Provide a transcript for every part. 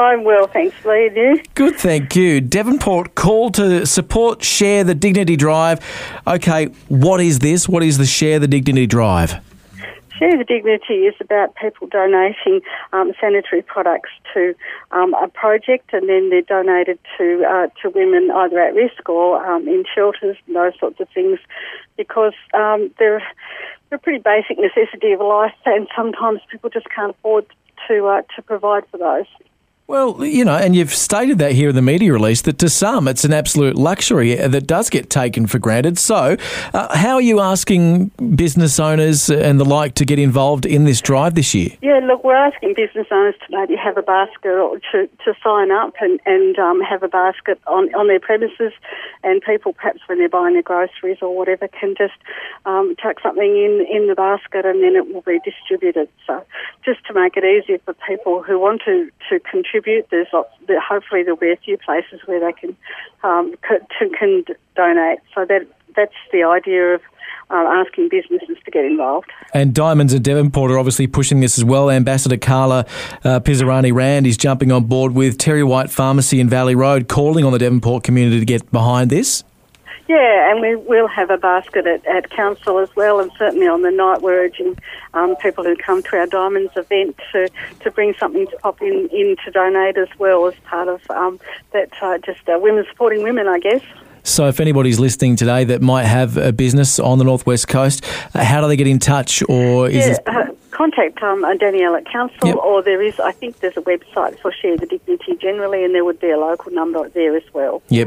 I'm well, thanks, Lee. And you? Good, thank you. Devonport call to support Share the Dignity Drive. Okay, what is this? What is the Share the Dignity Drive? Share the Dignity is about people donating sanitary products to a project, and then they're donated to women either at risk or in shelters and those sorts of things, because they're a pretty basic necessity of life, and sometimes people just can't afford to provide for those. Well, you know, and you've stated that here in the media release, that to some it's an absolute luxury that does get taken for granted. So how are you asking business owners and the like to get involved in this drive this year? Yeah, look, we're asking business owners to maybe have a basket or to sign up and have a basket on their premises, and people perhaps when they're buying their groceries or whatever can just chuck something in the basket and then it will be distributed. So just to make it easier for people who want to contribute, hopefully there'll be a few places where they can donate. So that's the idea of asking businesses to get involved. And Diamonds of Devonport are obviously pushing this as well. Ambassador Carla Pizzarani-Rand is jumping on board with Terry White Pharmacy in Valley Road, calling on the Devonport community to get behind this. Yeah, and we'll have a basket at council as well, and certainly on the night we're urging people who come to our Diamonds event to bring something to pop in to donate as well, as part of women supporting women, I guess. So if anybody's listening today that might have a business on the Northwest Coast, how do they get in touch? Or contact Danielle at council, yep. Or I think there's a website for Share the Dignity generally, and there would be a local number there as well. Yep,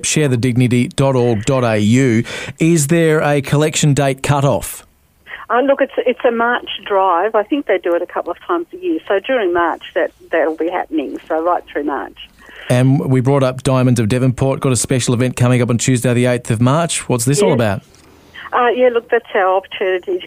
sharethedignity.org.au. Is there a collection date cut-off? Look, it's a March drive. I think they do it a couple of times a year. So during March that'll be happening, so right through March. And we brought up Diamonds of Devonport, got a special event coming up on Tuesday the 8th of March. What's this all about? Look, that's our opportunity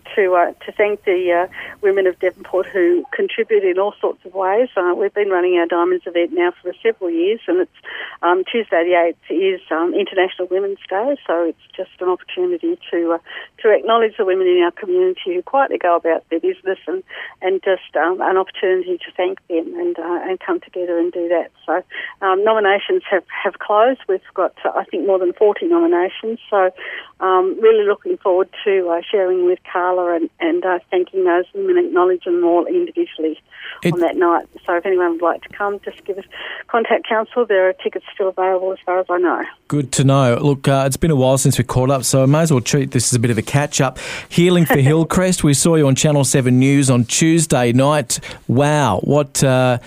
to thank the women of Devonport who contribute in all sorts of ways. We've been running our Diamonds event now for several years, and it's Tuesday the 8th is International Women's Day, so it's just an opportunity to acknowledge the women in our community who quietly go about their business, and just an opportunity to thank them and come together and do that. So nominations have closed. We've got, I think, more than 40 nominations, so really looking forward to sharing with Carla and thanking those women, acknowledging them all individually on that night. So if anyone would like to come, just contact council. There are tickets still available as far as I know. Good to know. Look, it's been a while since we caught up, so I may as well treat this as a bit of a catch-up. Healing for Hillcrest, we saw you on Channel 7 News on Tuesday night. Wow, what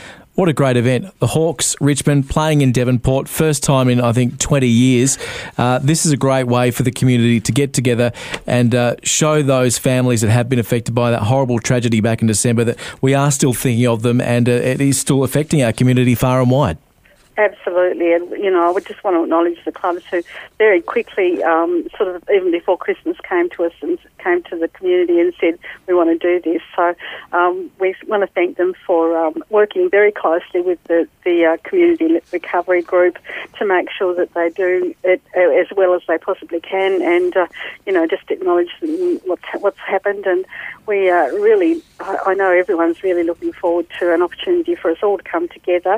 a great event. The Hawks, Richmond, playing in Devonport, first time in, I think, 20 years. This is a great way for the community to get together and show those families that have been affected by that horrible tragedy back in December that we are still thinking of them, and it is still affecting our community far and wide. Absolutely, and I would just want to acknowledge the clubs who very quickly, sort of even before Christmas, came to us and came to the community and said we want to do this. So we want to thank them for working very closely with the community recovery group to make sure that they do it as well as they possibly can, and just acknowledge what's happened. And we really, I know everyone's really looking forward to an opportunity for us all to come together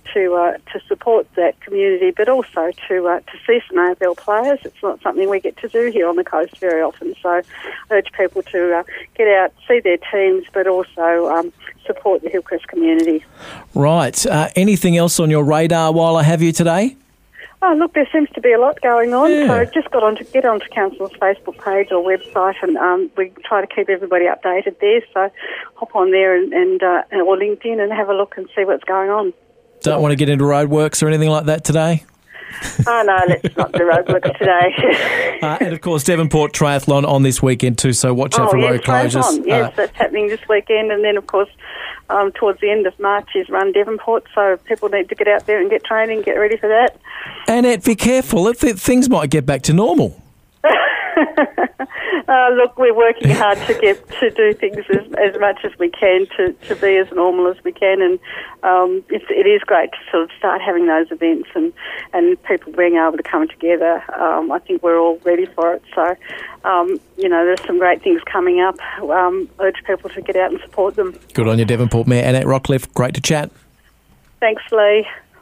to support that community, but also to see some AFL players. It's not something we get to do here on the coast very often, so I urge people to get out, see their teams, but also support the Hillcrest community. Right. Anything else on your radar while I have you today? Oh, look, there seems to be a lot going on, so just get onto Council's Facebook page or website, and we try to keep everybody updated there, so hop on there and or LinkedIn and have a look and see what's going on. Don't want to get into roadworks or anything like that today? Oh, no, let's not do roadworks today. And, of course, Devonport Triathlon on this weekend too, so watch out for road closures. Yes, that's happening this weekend. And then, of course, towards the end of March is Run Devonport, so people need to get out there and get training, get ready for that. Annette, be careful. Things might get back to normal. Look, we're working hard to do things as much as we can to be as normal as we can, and it is great to sort of start having those events and people being able to come together. I think we're all ready for it. So, there's some great things coming up. Urge people to get out and support them. Good on you, Devonport Mayor Annette Rockcliffe. Great to chat. Thanks, Lee.